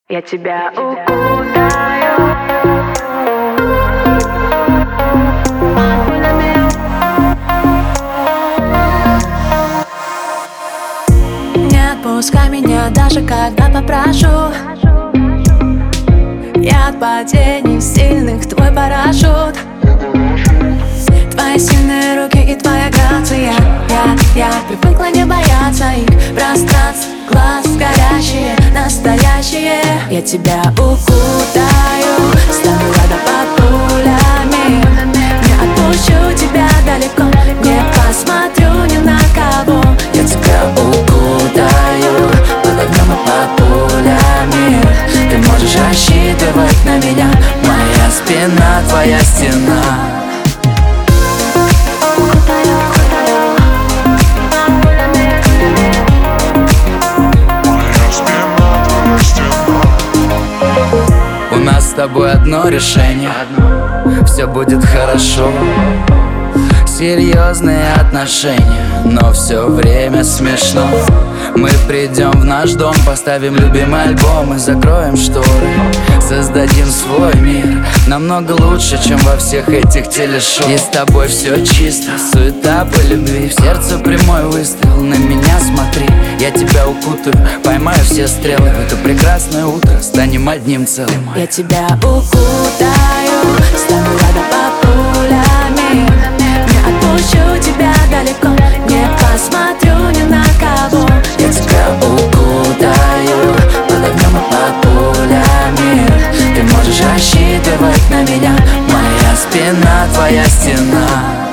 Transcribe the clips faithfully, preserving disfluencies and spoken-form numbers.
Я тебя укутаю. Не отпускай меня, даже когда попрошу. Я от падений сильных твой парашют. Твои сильные руки и твоя грация. Я, я привыкла не бояться их пространств. Глаз горящие, настоящие. Я тебя укутаю, стану рядом под пулями. Не отпущу тебя далеко, не посмотрю ни на кого. Я тебя укутаю, под огнем и под пулями. Ты можешь рассчитывать на меня. Моя спина, твоя стена. У нас с тобой одно решение, все будет хорошо. Серьезные отношения, но все время смешно. Мы придем в наш дом, поставим любимый альбом и закроем шторы. Создадим свой мир, намного лучше, чем во всех этих телешоу. И с тобой все чисто, суета по любви. В сердце прямой выстрел, на меня смотри. Я тебя укутаю, поймаю все стрелы. В это прекрасное утро станем одним целым. Я тебя укутаю, стану рядом под пулями. Не отпущу тебя далеко, не посмотрю ни на кого. Я тебя укутаю, под огнем и под пулями. Ты можешь рассчитывать на меня. Моя спина, твоя стена.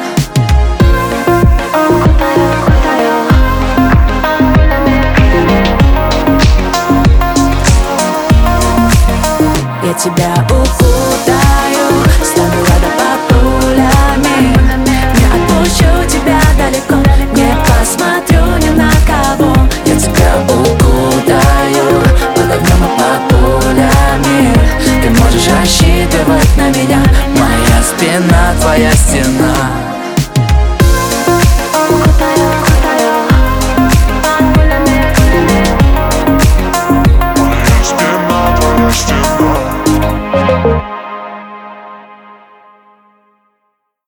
Я тебя укутаю, стану рядом под пулями. Не отпущу тебя далеко, не посмотрю ни на кого. Я тебя укутаю, под огнем и под пулями. Ты можешь рассчитывать на меня. Моя спина, твоя стена.